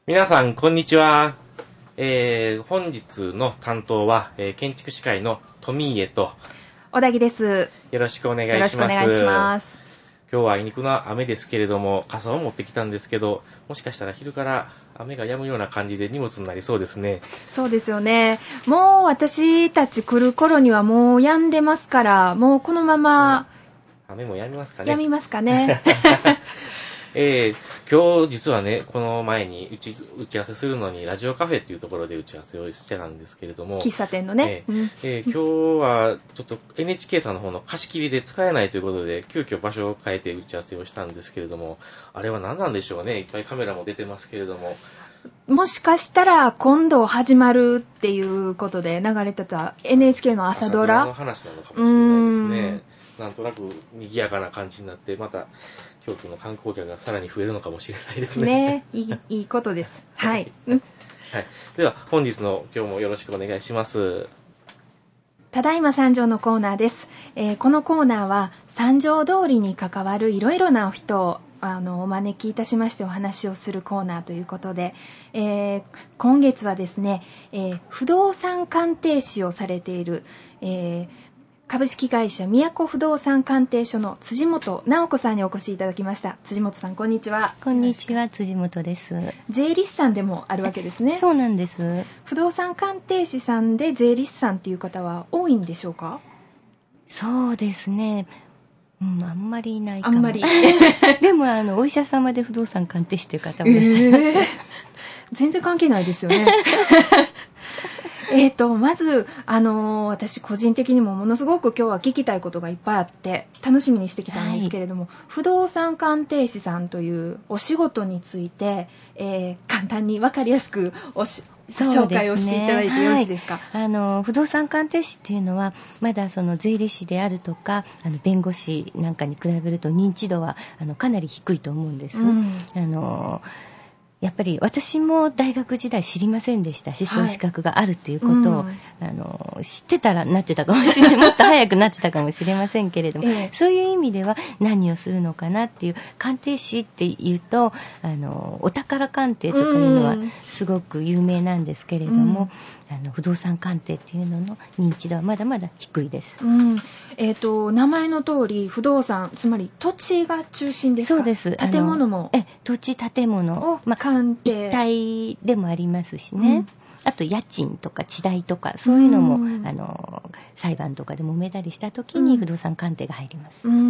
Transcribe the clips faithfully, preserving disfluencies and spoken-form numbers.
皆さん、こんにちは。えー、本日の担当は、えー、建築士会の富家と、 小田木です。 よろしくお願いします。 よろしくお願いします。 今日はあいにくの雨ですけれども、傘を持ってきたんですけど、もしかしたら昼から雨が止むような感じで荷物になりそうですね。 そうですよね。もう私たち来る頃にはもう止んでますから、もうこのまま、 うん、雨も止みますかね。 止みますかね。 えー、今日実はね、この前に打ち、打ち合わせするのにラジオカフェっていうところで打ち合わせをしてたんですけれども、 喫茶店のね、 えーうんえー、今日はちょっと エヌエイチケー さんの方の貸し切りで使えないということで急遽場所を変えて打ち合わせをしたんですけれども、あれは何なんでしょうね。いっぱいカメラも出てますけれども、 もしかしたら今度始まるっていうことで流れてた エヌエイチケー の朝ドラ朝ドラの話なのかもしれないですね。なんとなく賑やかな感じになって、また京都の観光客がさらに増えるのかもしれないですね。 ね、いい、いいことです。はい。うん、 はい。では本日の今日もよろしくお願いします。 ただいま三条のコーナーです。えー、このコーナーは三条通りに関わるいろいろなお人をあのお招きいたしましてお話をするコーナーということで、えー、今月はですね、えー、不動産鑑定士をされている、えー株式会社都不動産鑑定所の辻本直子さんにお越しいただきました。辻本さん、こんにちは。 こんにちは、辻本です。 税理士さんでもあるわけですね。 そうなんです。 不動産鑑定士さんで税理士さんっていう方は多いんでしょうか？ そうですね。うん、あんまりいないかも。 あんまり。 でもあのお医者様で不動産鑑定士という方もいらっしゃいます、えー。 全然関係ないですよね。えっと、まず、あのー、私個人的にもものすごく今日は聞きたいことがいっぱいあって楽しみにしてきたんですけれども、はい、不動産鑑定士さんというお仕事について、えー、簡単に分かりやすくおし紹介をしていただいてよろしいですか？ はい、あの不動産鑑定士っていうのはまだその税理士であるとかあの弁護士なんかに比べると認知度はあのかなり低いと思うんです、うん、あのやっぱり私も大学時代知りませんでしたし、そういう資格があるっていうことを、はい、あの知ってたらなってたかもしれないもっと早くなってたかもしれませんけれども、ええ、そういう意味では何をするのかなっていう鑑定士っていうとあのお宝鑑定とかいうのはすごく有名なんですけれども、うん、あの不動産鑑定っていうのの認知度はまだまだ低いです、 うんえーと、名前の通り不動産つまり土地が中心ですか？ そうです。 建物もえ土地建物を、まあ鑑定一体でもありますしね、うん、あと家賃とか地代とかそういうのも、うん、あの裁判とかで揉めたりした時に不動産鑑定が入ります、 うん、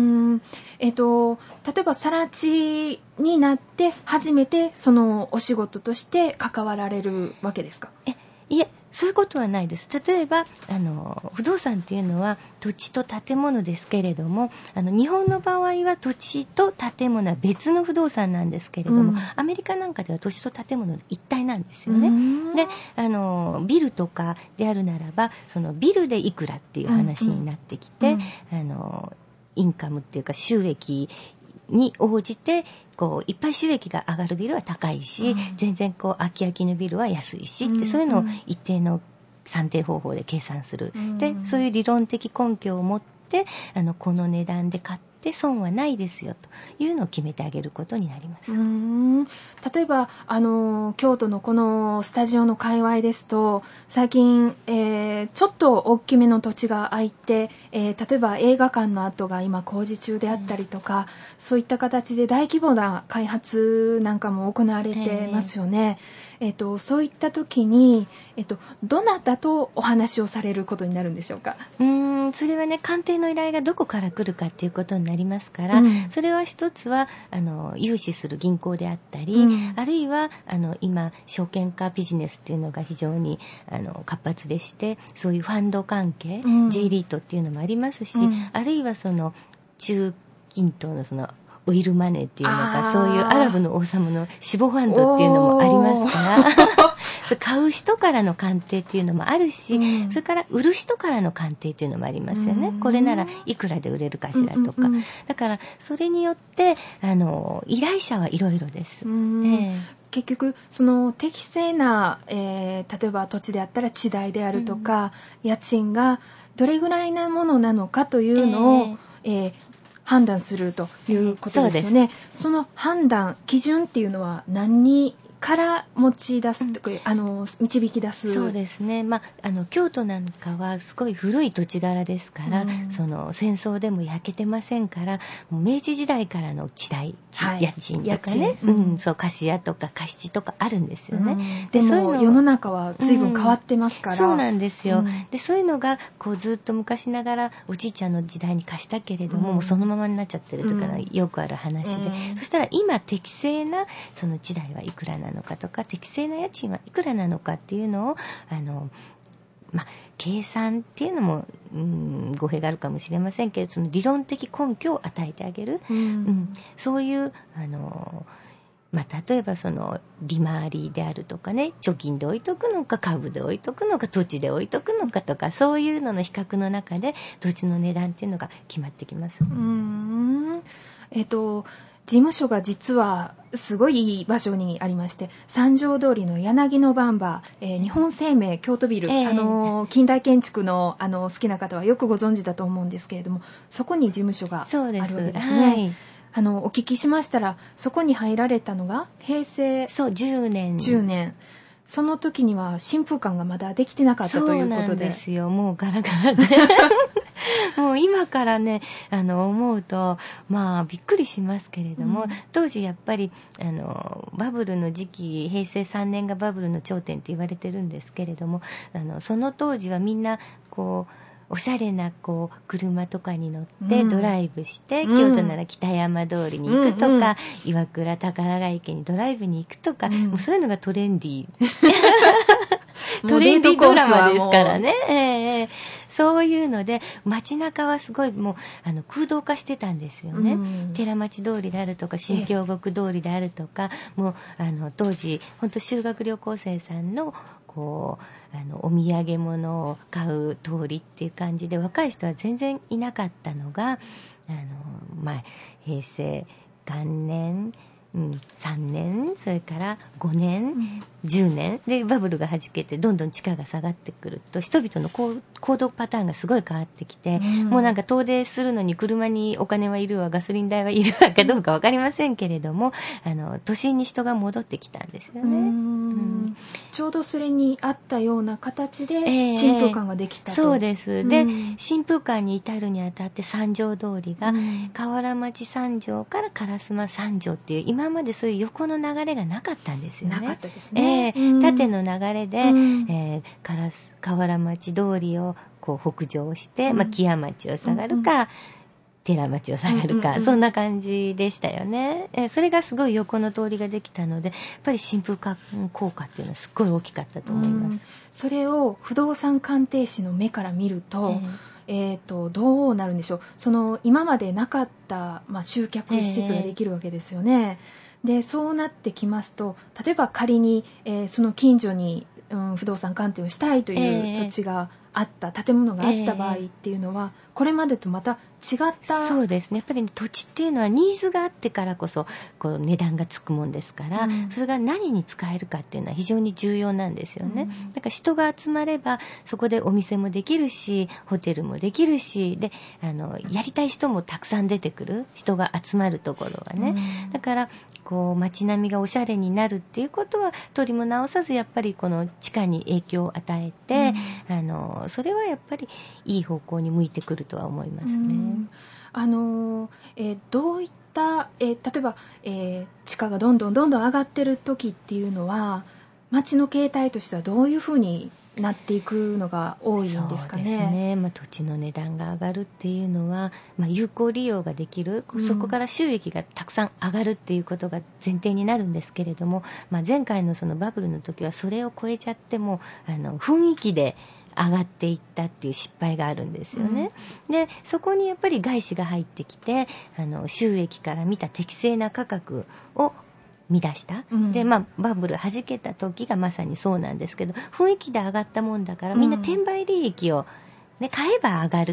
えーと、例えば更地になって初めてそのお仕事として関わられるわけですか？ えいえそういうことはないです。例えばあの不動産っていうのは土地と建物ですけれども、あの日本の場合は土地と建物は別の不動産なんですけれども、うん、アメリカなんかでは土地と建物一体なんですよね。であのビルとかであるならばそのビルでいくらっていう話になってきて、うんうん、あのインカムっていうか収益に応じてこういっぱい収益が上がるビルは高いし、うん、全然こう空き空きのビルは安いしって、うん、そういうのを一定の算定方法で計算する、うん、でそういう理論的根拠を持ってあのこの値段で買って損はないですよというのを決めてあげることになります。 うーん例えばあの京都のこのスタジオの界隈ですと最近、えー、ちょっと大きめの土地が空いて、えー、例えば映画館の跡が今工事中であったりとか、うん、そういった形で大規模な開発なんかも行われてますよね。えーと、そういった時に、えーと、どなたとお話をされることになるんでしょうか？ うーんそれはね鑑定の依頼がどこから来るかっていうことになりますから、うん、それは一つはあの融資する銀行であったり、うん、あるいはあの今証券化ビジネスっていうのが非常にあの活発でしてそういうファンド関係、うん、J リートっていうのもありますし、うん、あるいはその中近東のそのオイルマネーっていうのかそういうアラブの王様の死亡ファンドっていうのもありますから買う人からの鑑定っていうのもあるし、うん、それから売る人からの鑑定っていうのもありますよね、うん、これならいくらで売れるかしらとか、うんうんうん、だからそれによってあの依頼者はいろいろです、 うんえー、結局その適正な、えー、例えば土地であったら地代であるとか、うん、家賃がどれぐらいなものなのかというのを、えーえー判断するということですよね。 そ, その判断基準っていうのは何にから持ち出すとか、うん、あの導き出す。 そうですね、まあ、あの京都なんかはすごい古い土地柄ですから、うん、その戦争でも焼けてませんから、もう明治時代からの地代、はい、家賃とかね、うんうん、そう貸家とか貸地とかあるんですよね、 うん、でもそういうの世の中は随分変わってますから、 うん、そうなんですよ、うん、でそういうのがこうずっと昔ながらおじいちゃんの時代に貸したけれども、うん、もうそのままになっちゃってるとか、うん、よくある話で、うん、そしたら今適正なその地代はいくらなのかとか、適正な家賃はいくらなのかっていうのをあの、まあ、計算っていうのも、うん、語弊があるかもしれませんけど、その理論的根拠を与えてあげる、うんうん、そういうあの、まあ、例えばその利回りであるとかね、貯金で置いとくのか株で置いとくのか土地で置いとくのかとか、そういうのの比較の中で土地の値段っていうのが決まってきます。 うーん、えっと事務所が実はすごいいい場所にありまして、三条通りの柳のバンバー、えー、日本生命京都ビル、えー、あの近代建築 の, あの好きな方はよくご存知だと思うんですけれども、そこに事務所があるわけですね。はい、あのお聞きしましたら、そこに入られたのが平成そうじゅうねんじゅうねん、その時には新風館がまだできてなかったということで。 そうなんですよ、もうガラガラでもう今からねあの思うとまあびっくりしますけれども、うん、当時やっぱりあのバブルの時期、平成さんねんがバブルの頂点って言われてるんですけれども、あのその当時はみんなこうおしゃれなこう車とかに乗ってドライブして、うん、京都なら北山通りに行くとか、うんうん、岩倉宝ヶ池にドライブに行くとか、うん、もうそういうのがトレンディートレンディードラマですからね、えー、そういうので街中はすごいもうあの空洞化してたんですよね、うん、寺町通りであるとか新京極通りであるとか、もうあの当時本当修学旅行生さんのこうあのお土産物を買う通りっていう感じで、若い人は全然いなかったのが、あの、まあ、平成元年、うん、さんねん、それからごねん、うん、じゅうねんでバブルがはじけてどんどん地価が下がってくると、人々の行動パターンがすごい変わってきて、うん、もうなんか遠出するのに車にお金はいるわ、ガソリン代はいるわかどうか分かりませんけれども、あの都心に人が戻ってきたんですよね。うん、うん、 ちょうどそれに合ったような形で新風館ができたと、 えー、そうです。で、うん、新風館に至るにあたって三条通りが、うん、河原町三条から烏丸三条っていう今までそういう横の流れがなかったんですよね。 なかったですね、 えーうん、縦の流れで、うん、えー、河原町通りをこう北上して、うん、まあ、木屋町を下がるか、うんうん、寺町を下がるか、うんうんうん、そんな感じでしたよね、えー、それがすごい横の通りができたので、やっぱり新風館効果っていうのはすっごい大きかったと思います、うん、 それを不動産鑑定士の目から見ると、えーえー、とどうなるんでしょう。その今までなかった、まあ、集客施設ができるわけですよね、えー、でそうなってきますと、例えば仮に、えー、その近所に、うん、不動産鑑定をしたいという土地があった、えー、建物があった場合っていうのは、えー、これまでとまた違った。 そうですね、やっぱり、ね、土地っていうのはニーズがあってからこそこう値段がつくもんですから、うん、それが何に使えるかっていうのは非常に重要なんですよね、うん、だから人が集まればそこでお店もできるしホテルもできるしで、あのやりたい人もたくさん出てくる、人が集まるところはね、うん、だからこう街並みがおしゃれになるっていうことは取りも直さずやっぱりこの地価に影響を与えて、うん、あのそれはやっぱりいい方向に向いてくるとは思いますね、うん、 あのえー、どういった、えー、例えば、えー、地価がどんどんどんどん上がってる時っていうのは街の形態としてはどういうふうになっていくのが多いんですかね。 そうですね、まあ、土地の値段が上がるっていうのは、まあ、有効利用ができる、そこから収益がたくさん上がるっていうことが前提になるんですけれども、まあ、前回のそのバブルの時はそれを超えちゃってもあの雰囲気で上がっていったっていう失敗があるんですよね、うん、でそこにやっぱり外資が入ってきてあの収益から見た適正な価格を乱した、うん、で、まあ、バブル弾けた時がまさにそうなんですけど、雰囲気で上がったもんだからみんな転売利益を、ね、買えば上がると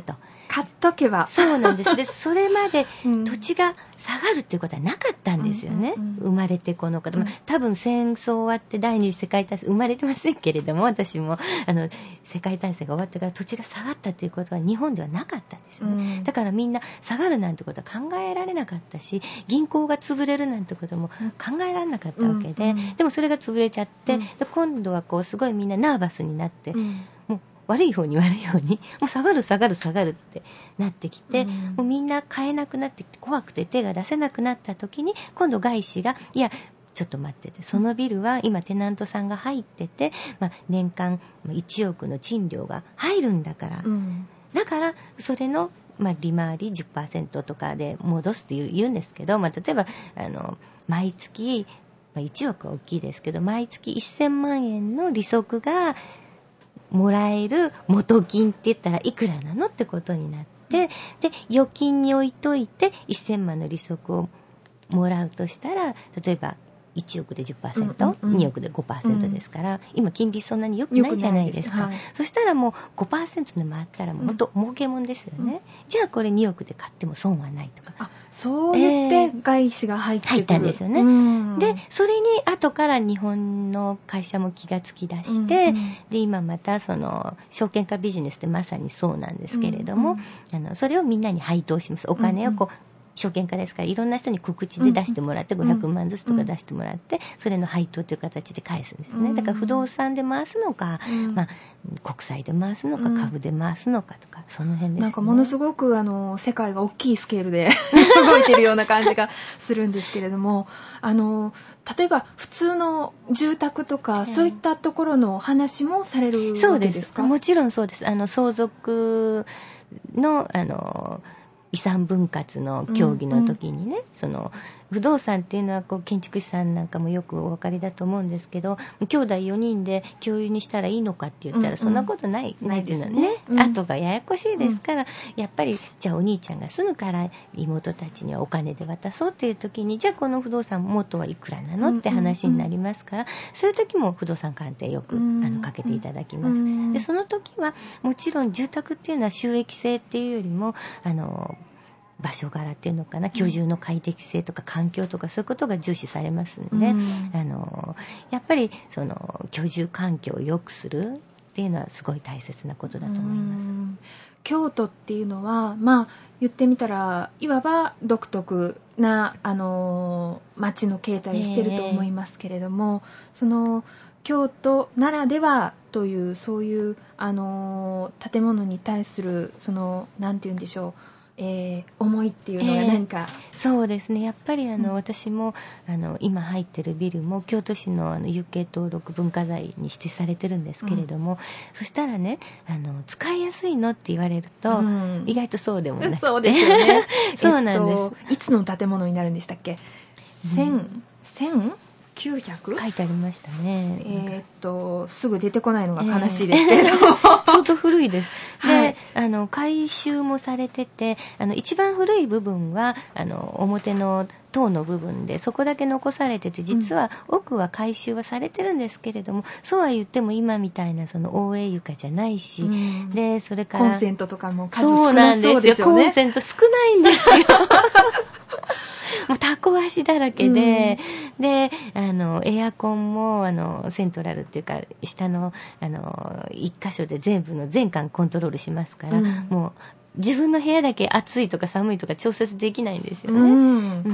買っとけば。 そうなんです。で、それまでうん土地が下がるっていうことはなかったんですよね。 うんうんうん生まれてこの方、 うんまあ多分戦争終わって第二次世界大戦生まれてませんけれども、私もあの世界大戦が終わってから土地が下がったっていうことは日本ではなかったんですよね。 うんだからみんな下がるなんてことは考えられなかったし、銀行が潰れるなんてことも考えられなかったわけで、 うんうんでもそれが潰れちゃって、 うんで今度はこうすごいみんなナーバスになって、 うんもう悪い方に悪い方にもう下がる下がる下がるってなってきて、 うんもうみんな買えなくなってきて怖くて手が出せなくなった時に、今度外資がいやちょっと待ってて、そのビルは今テナントさんが入ってて、まあ、年間いちおくの賃料が入るんだから、 うんだからそれの、まあ、利回り じゅっパーセント とかで戻すっていう言うんですけど、まあ、例えばあの毎月、まあ、いちおくは大きいですけど毎月せんまんえんの利息がもらえる元金って言ったらいくらなのってことになって、で預金に置いといてせんまんの利息をもらうとしたら、例えばいちおくで じゅっパーセント、 うんうんうんにおくで ごパーセント ですから、今金利そんなに良くないじゃないですか。 良くないですはいそしたらもう ごパーセント でもあったらもう本当儲けもんですよね、 うんじゃあこれにおくで買っても損はないとか、 あ、そう言って外資が入ってくる、 入ったんですよね、 うんでそれに後から日本の会社も気がつき出して、 うんうんで今またその証券化ビジネスってまさにそうなんですけれども、 うんあのそれをみんなに配当します。お金をこう、証券化ですからいろんな人に告知で出してもらって、 うんごひゃくまんずつとか出してもらって、それの配当という形で返すんですね、 うんだから不動産で回すのか、 うんまあ、国債で回すのか、 うん株で回すのかとか、その辺ですね。 なんかものすごくあの世界が大きいスケールで動いてるような感じがするんですけれども、あの例えば普通の住宅とか、 ええそういったところのお話もされるそうでわけですすか？ もちろんそうです。あの相続のあの遺産分割の協議の時にね、うんうん、その不動産っていうのはこう建築士さんなんかもよくお分かりだと思うんですけど、兄弟よにんで共有にしたらいいのかって言ったら、 うんうん、 そんなことない、ないっていうのはね、 ね、うん、 後がややこしいですから、うん、やっぱりじゃあお兄ちゃんが住むから妹たちにはお金で渡そうっていう時に、じゃあこの不動産元はいくらなのって話になりますから、うんうんうん、そういう時も不動産鑑定よく、うんうん、あのかけていただきます、うんうん、でその時はもちろん住宅っていうのは収益性っていうよりもあの場所柄っていうのかな、居住の快適性とか環境とかそういうことが重視されますんで、うん、あのやっぱりその居住環境を良くするっていうのはすごい大切なことだと思います。うん、 京都っていうのは、まあ言ってみたらいわば独特なあの街の形態をしてると思いますけれども、えー、その京都ならではというそういうあの建物に対するそのなんて言うんでしょう、えー、思いっていうのが何か、 えー、そうですね、やっぱりあの、うん、私もあの今入ってるビルも京都市のあの有形登録文化財に指定されてるんですけれども、うん、そしたらね、あの使いやすいのって言われると、うん、意外とそうでもなくてそうですよねそうなんです、えっと、 いつの建物になるんでしたっけ？千、千きゅうひゃく？ 書いてありましたね。 えー、っとすぐ出てこないのが悲しいですけれども、えー、相当古いです。で、 はい、 あの改修もされてて、あの一番古い部分はあの表の塔の部分でそこだけ残されてて、実は奥は改修はされてるんですけれども、うん、そうは言っても今みたいなその大江床じゃないし、うん、でそれからコンセントとかも数少なそうですよね。 コンセント少ないんですよ。もうタコ足だらけで、うん、であのエアコンもあのセントラルっていうか下のあの一箇所で全部の全館コントロールしますから、うん、もう自分の部屋だけ暑いとか寒いとか調節できないんですよね、うんうん、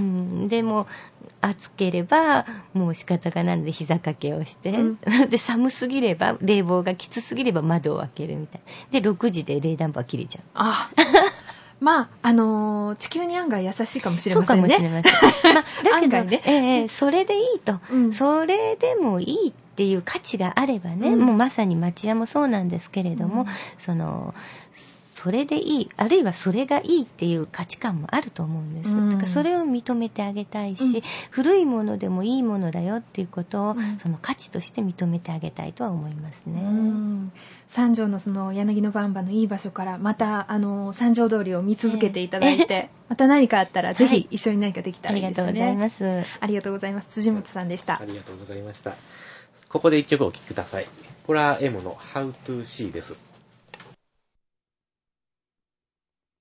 でも暑ければもう仕方がないので膝掛けをして、うん、で寒すぎれば冷房がきつすぎれば窓を開けるみたいでろくじで冷暖房が切れちゃう。 あまああのー、地球に案外優しいかもしれませんね。 そうかもしれません、まあ、だけど、 ねえー、それでいいと、うん、それでもいいっていう価値があればね、うん、もうまさに町屋もそうなんですけれども、うん、そのそれでいい、あるいはそれがいいっていう価値観もあると思うんです、うん、だからそれを認めてあげたいし、うん、古いものでもいいものだよっていうことを、うん、その価値として認めてあげたいとは思いますね、うん、 三条のその柳のばんばのいい場所からまたあの三条通りを見続けていただいて、えー、また何かあったらぜひ一緒に何かできたらいいですね、 はい、ありがとうございます。 ありがとうございます。辻本さんでした。 ありがとうございました。ここで一曲お聴きください。これは M の How to See です。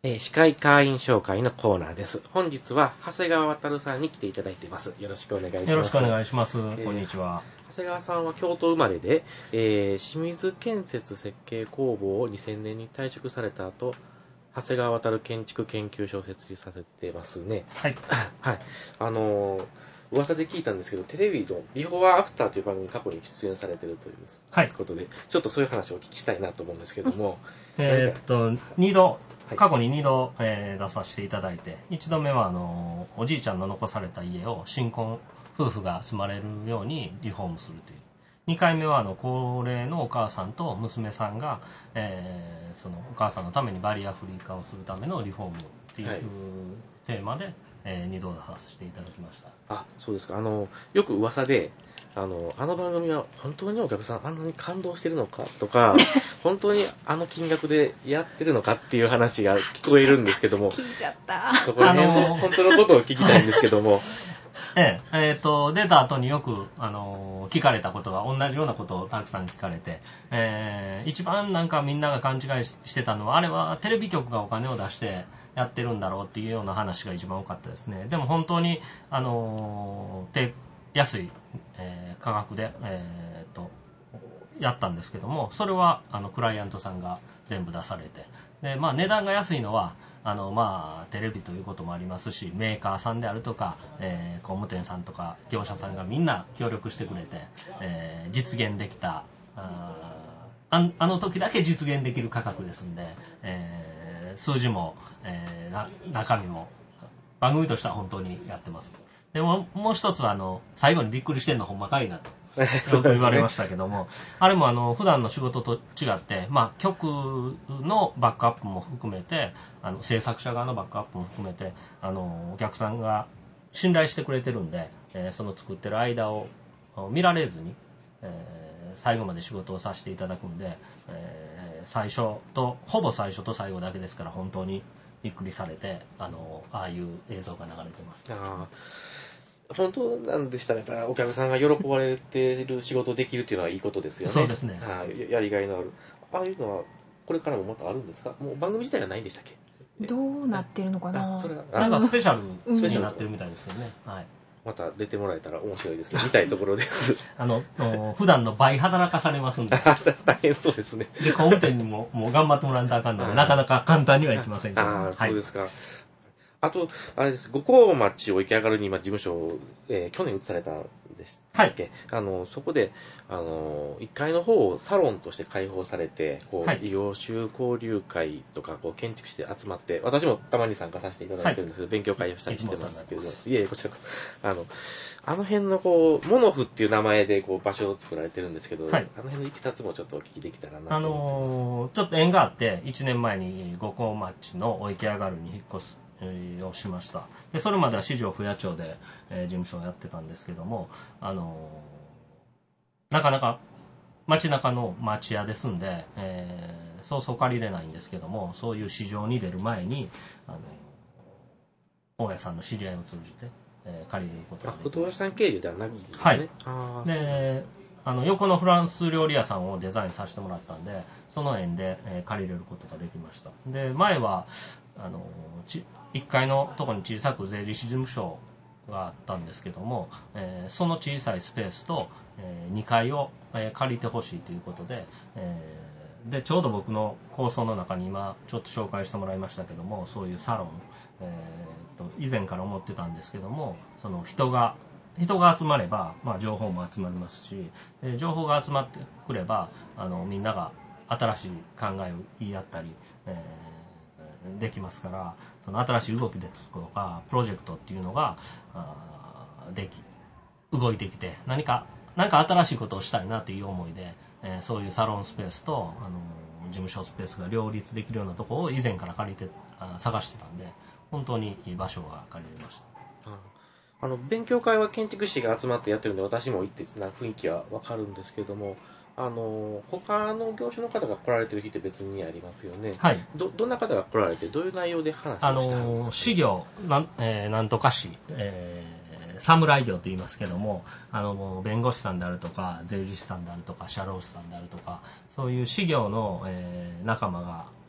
えー、司会会員紹介のコーナーです。本日は長谷川渉さんに来ていただいています。よろしくお願いします。 よろしくお願いします。えー、こんにちは。 長谷川さんは京都生まれで、えー、清水建設設計工房をにせんねんに退職された後、長谷川渉建築研究所を設立させてますね。 はい。 はい。あのー、噂で聞いたんですけど、テレビのビフォーアフターという番組に過去に出演されているということで、はい、ちょっとそういう話をお聞きしたいなと思うんですけども。 えー、っと、にど、過去ににど、えー、出させていただいて、いちどめはあのおじいちゃんの残された家を新婚夫婦が住まれるようにリフォームするという。にかいめはあの高齢のお母さんと娘さんが、えー、そのお母さんのためにバリアフリー化をするためのリフォームっていう、はい、テーマで、えー、にど出させていただきました。 あ、そうですか。あのよく噂であのあの番組は本当にお客さんあんなに感動してるのかとか本当にあの金額でやってるのかっていう話が聞こえるんですけども聞いちゃったそこら辺の本当のことを聞きたいんですけどもえええー、と出た後によく、あのー、聞かれたことが同じようなことをたくさん聞かれて、えー、一番なんかみんなが勘違いしてたのはあれはテレビ局がお金を出してやってるんだろうっていうような話が一番多かったですね。でも本当に、あのー、低安い、えー、価格で、えー、とやったんですけども、それはあのクライアントさんが全部出されて、で、まあ、値段が安いのはあの、まあ、テレビということもありますし、メーカーさんであるとか、えー、工務店さんとか業者さんがみんな協力してくれて、えー、実現できた あ, あ, あの時だけ実現できる価格ですんで、えー、数字も、えー、中身も番組としては本当にやってます。でももう一つはあの最後にびっくりしてんのほんまかいなとよく言われましたけどもあれもあの普段の仕事と違って、まあ、局のバックアップも含めてあの制作者側のバックアップも含めてあのお客さんが信頼してくれてるんで、えー、その作ってる間を見られずに、えー、最後まで仕事をさせていただくんで、えー、最初とほぼ最初と最後だけですから本当にびっくりされて、あのああいう映像が流れてます。 あ本当なんでしたらやっぱりお客さんが喜ばれている仕事できるっていうのはいいことですよね。 そうですね。 はあ、やりがいのある。ああいうのはこれからもまたあるんですか？もう番組自体がないんでしたっけ？ どうなってるのかな。 それはなんかスペシャルになってるみたいですよね。はい。 また出てもらえたら面白いですけど見たいところですあの普段の倍働かされますんで大変そうですね。 で工務店にももう頑張ってもらわないとあかんのでなかなか簡単にはいきませんけど。 ああそうですか。はい、あとあれです五甲町を行き上がるに今事務所を、えー、去年移されたんでしたっけ？はい、あのそこであのいっかいの方をサロンとして開放されてこう、はい、異業種交流会とかこう建築士で集まって私もたまに参加させていただいてるんですけど、はい、勉強会をしたりしてますけど、いえこちらあのあの辺のこうモノフっていう名前でこう場所を作られてるんですけど、はい、あの辺のいきさつもちょっとお聞きできたらなと思ってます。 あのー、ちょっと縁があっていちねんまえに五甲町のお池上がるに引っ越すをしました。でそれまでは四条不夜町で、えー、事務所をやってたんですけども、あのー、なかなか街中の町屋ですんで、えー、そうそう借りれないんですけども、そういう市場に出る前にあの大家さんの知り合いを通じて、えー、借りることができました。 不動産経由ではないんですね。 はい。あであの横のフランス料理屋さんをデザインさせてもらったんでその縁で、えー、借りれることができました。で前はあのちいっかいのところに小さく税理士事務所があったんですけども、えー、その小さいスペースと、えー、にかいを、えー、借りてほしいということで、えー、でちょうど僕の構想の中に今ちょっと紹介してもらいましたけどもそういうサロン、えー、と以前から思ってたんですけどもその人が人が集まれば、まあ、情報も集まりますしで情報が集まってくればあのみんなが新しい考えを言い合ったり、えーできますからその新しい動きですとかプロジェクトっていうのができ動いてきて何か何か新しいことをしたいなという思いで、えー、そういうサロンスペースとあの事務所スペースが両立できるようなところを以前から借りてあ探してたんで本当にいい場所が借りれました。 ああの勉強会は建築士が集まってやってるんで私も行ってな雰囲気は分かるんですけどもあの他の業種の方が来られてる日って別にありますよね。はい。どどんな方が来られてどういう内容で話をしてはるんですか。あの事業なん、えー、なんとかし、えー、侍業と言いますけどもあの弁護士さんであるとか税理士さんであるとか社労士さんであるとかそういう事業の、えー、仲間が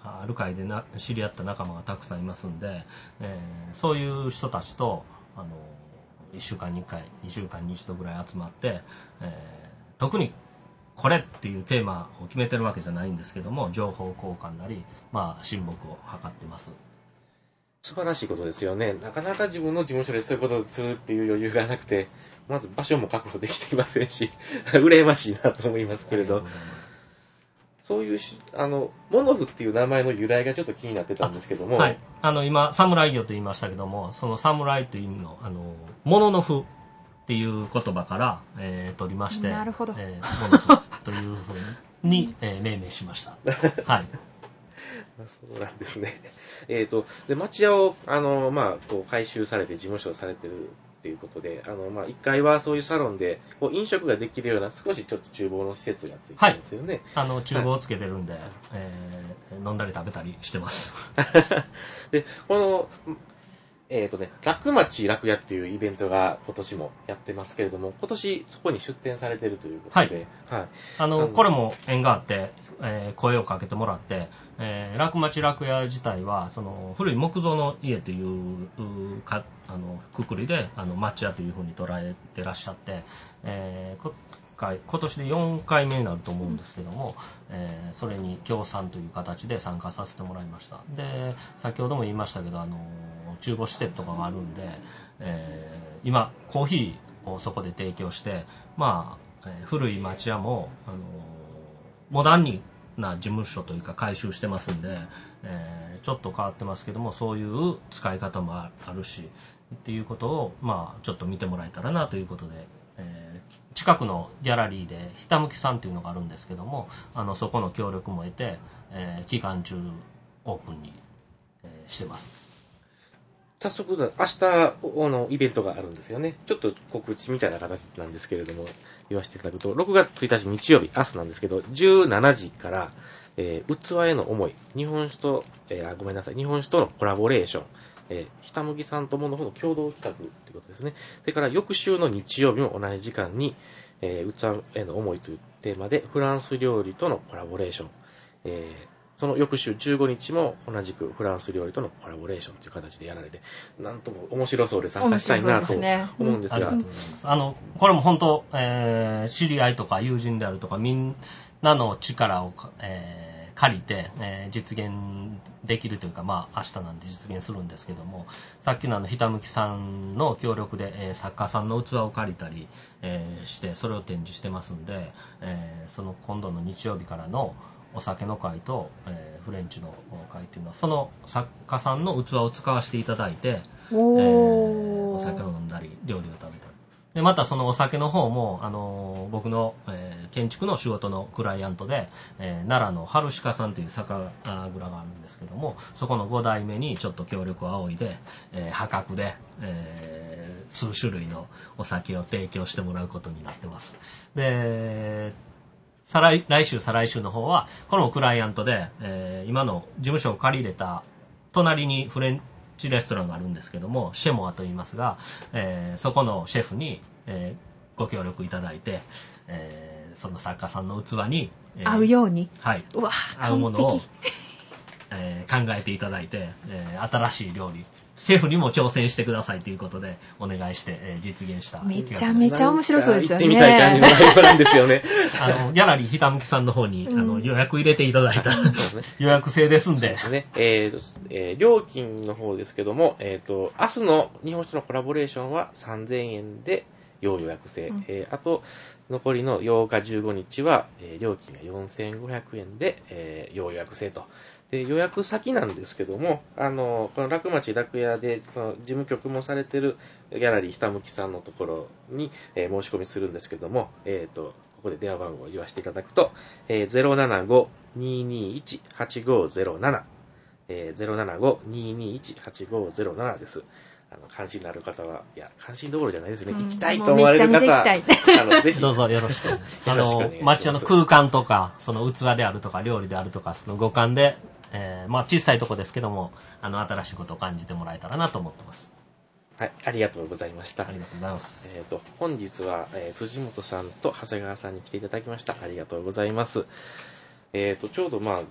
ある会でな知り合った仲間がたくさんいますんで、えー、そういう人たちとあのいっしゅうかんにいっかいにしゅうかんに一度ぐらい集まって、えー、特にこれっていうテーマを決めてるわけじゃないんですけども、情報交換なり、まあ、親睦を図ってます。 素晴らしいことですよね。なかなか自分の事務所でそういうことをするっていう余裕がなくて、まず場所も確保できていませんし、羨ましいなと思いますけれど、そういうし、あの、モノフっていう名前の由来がちょっと気になってたんですけども。 はい。あの、今、侍魚と言いましたけども、その侍という意味の、あの、もののふっていう言葉から、えー、取りまして、 なるほど。 えー、モノフというふうに、えー、命名しました。はい。 そうなんですね。えっと、で、町屋を、あの、まあ、こう、改修されて事務所をされてるっていうことで、あの、まあ、いっかいはそういうサロンで、こう、飲食ができるような、少しちょっと厨房の施設がついてるんですよね。 はい。あの、厨房をつけてるんで、はい、えー、飲んだり食べたりしてます。 で、この、えっとね、楽町楽屋っていうイベントが今年もやってますけれども、今年そこに出展されてるということで、はい。はい、 あの、これも縁があって、えー、声をかけてもらって、えー、楽町楽屋自体はその古い木造の家というかあのくくりであの町屋というふうに捉えてらっしゃって、えー、今回今年でよんかいめになると思うんですけども、えー、それに協賛という形で参加させてもらいました。で、先ほども言いましたけど、あの厨房施設とかがあるんで、えー、今コーヒーをそこで提供して、まあ、えー、古い町屋もあのモダンにな事務所というか改修してますんで、えー、ちょっと変わってますけども、そういう使い方もあるしっていうことを、まあ、ちょっと見てもらえたらなということで、えー、近くのギャラリーでひたむきさんというのがあるんですけども、あのそこの協力も得て、えー、期間中オープンに、えー、してます。 早速、明日のイベントがあるんですよね。ちょっと告知みたいな形なんですけれども、言わせていただくと、ろくがつついたち日曜日、明日なんですけど、じゅうしちじから、えー、器への思い、日本酒と、えー、ごめんなさい、日本酒とのコラボレーション、えー、ひたむぎさんともの方の共同企画ということですね。それから翌週の日曜日も同じ時間に、えー、器への思いというテーマで、フランス料理とのコラボレーション、えーその翌週じゅうごにちも同じくフランス料理とのコラボレーションという形でやられて、なんとも面白そうで参加したいなと思うんですが。ありがとうございます。 あの、これも本当、えー、知り合いとか友人であるとか、みんなの力を、えー、借りて、えー、実現できるというか、まあ、明日なんで実現するんですけども、さっきのあの、ひたむきさんの協力で、えー、作家さんの器を借りたり、えー、して、それを展示してますんで、えー、その今度の日曜日からの、お酒の会と、えー、フレンチの会っていうのはその作家さんの器を使わせていただいて、えー、お酒を飲んだり料理を食べたりで、またそのお酒の方も、あのー、僕の、えー、建築の仕事のクライアントで、えー、奈良の春鹿さんという酒蔵があるんですけども、そこのご代目にちょっと協力を仰いで、えー、破格で、えー、数種類のお酒を提供してもらうことになってます。で再来、来週、再来週の方は、このクライアントで、えー、今の事務所を借り入れた、隣にフレンチレストランがあるんですけども、シェモアと言いますが、えー、そこのシェフに、えー、ご協力いただいて、えー、その作家さんの器に、 えー、合うように、 はい、 うわ合うものを、えー、考えていただいて、えー、新しい料理、シェフにも挑戦してくださいということでお願いして、えー、実現しためちゃめちゃ面白そうですよね。 行ってみたい感じのライブなんですよね。 あのギャラリーひたむきさんの方に、うん、あの予約入れていただいた予約制ですんで。 そうですね。えーえー、料金の方ですけども、えっ、ー、と明日の日本酒のコラボレーションはさんぜんえんで要予約制、うん、えー、あと残りのようかじゅうごにちは、えー、料金がよんせんごひゃくえんで、えー、要予約制と。で予約先なんですけども、あのこの楽町楽屋でその事務局もされてるギャラリーひたむきさんのところに、えー、申し込みするんですけども、えーと、ここで電話番号を言わせていただくと、えー、ゼロななご にーにーいち はちごゼロなな、えー、ゼロななご にーにーいち はちごゼロななです。あの関心のある方は、いや関心どころじゃないですね、うん、行きたいと思われる方、 めちゃめちゃ行きたいあのぜひどうぞよろしくあの町屋の空間とかその器であるとか料理であるとかその五感で、えー、まあ小さいとこですけどもあの新しいことを感じてもらえたらなと思ってます。 はい、ありがとうございました。 ありがとうございます。 えっと本日は、えー、辻本さんと長谷川さんに来ていただきました。ありがとうございます。えっとちょうどまあ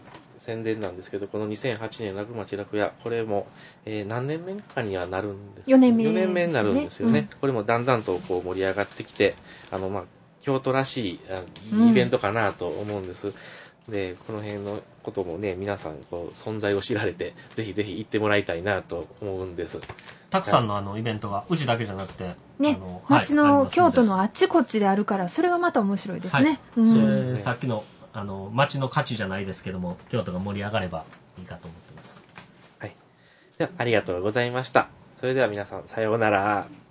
宣伝なんですけど、このにせんはちねん楽町楽屋、これも、えー、何年目かにはなるんですよねんめ、 よねんめになるんですよね。 うん、 これもだんだんとこう盛り上がってきて、あの、まあ、京都らしいイベントかなと思うんです。うんで、この辺のこともね、皆さんこう存在を知られて、ぜひぜひ行ってもらいたいなと思うんです。 たくさんのあのイベントがうちだけじゃなくて、 ね、町の京都のあっちこっちであるから、それがまた面白いですね。はいうん、それさっきのあの町の価値じゃないですけども、京都が盛り上がればいいかと思ってます。 はい。ではありがとうございました。それでは皆さんさようなら。